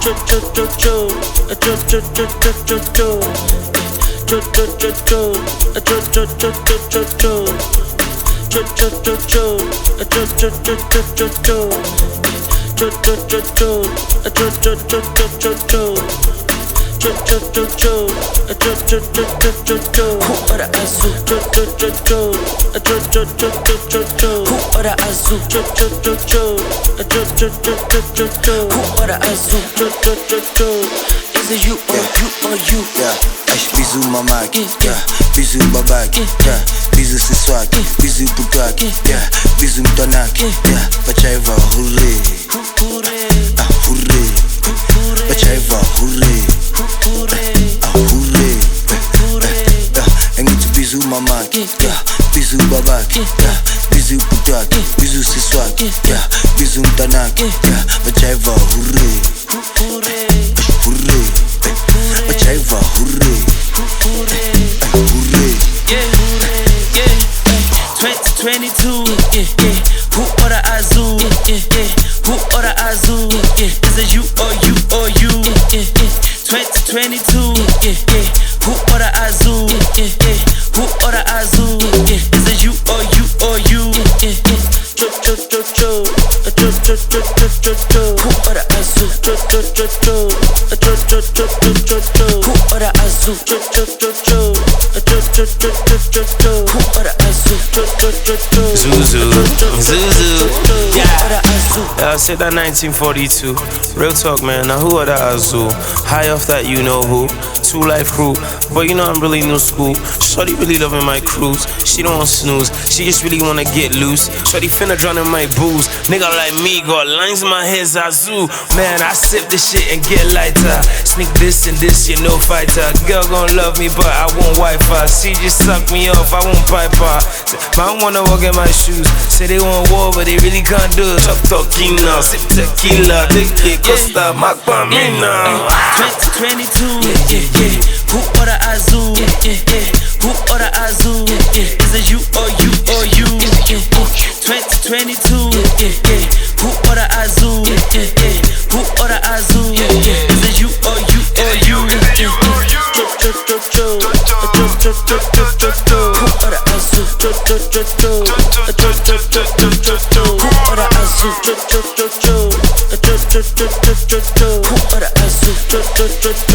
Is it you or you? Yeah, bisous maman, yeah, bisous babak, yeah, bisous ce soir, bisous boudoak, yeah, bisous mtonak, yeah, Bachaiva hurré, ah hurré, Bachaiva hurré, ah hurré, engit bisous maman, yeah, bisous babak, yeah, bisous boudoak, bisous ce soir, yeah, bisous mtonak, yeah, Bachaiva hurré, hurré. Bachaiva hurré, hurré. Yeah. 2022, yeah. Who order Azul? Who order Azul? Is it you or you? 2022, yeah. Who order Azul? Who order Azul? Is it you or you? Who order Azul? Who order Azul? Zuzu, yeah. I said that 1942. Real talk, man. Now who are the Azul? High off that you know who. 2 Life Crew, but you know I'm really new school. Shorty really loving my cruise. She don't want snooze. She just really wanna get loose. Shorty finna drown in my booze. Nigga like me got lines in my head, Azul. Man, I sip this shit and get lighter. Sneak this and this, you know fighter. Girl gon' love me, but I won't wipe her. She just suck me off, I won't pipe her. Man wanna walk in my shoes. Say they want war, but they really can't do it. Chop talkina, sip tequila, Dicky Costa, Macpamina. 2022, yeah. Who order Azul? Who order Azul? Is it you or you? 2022, yeah. Who order Azul? Who order Azul? Is it you or you? Who order Azul? Who order Azul? Who order Azul?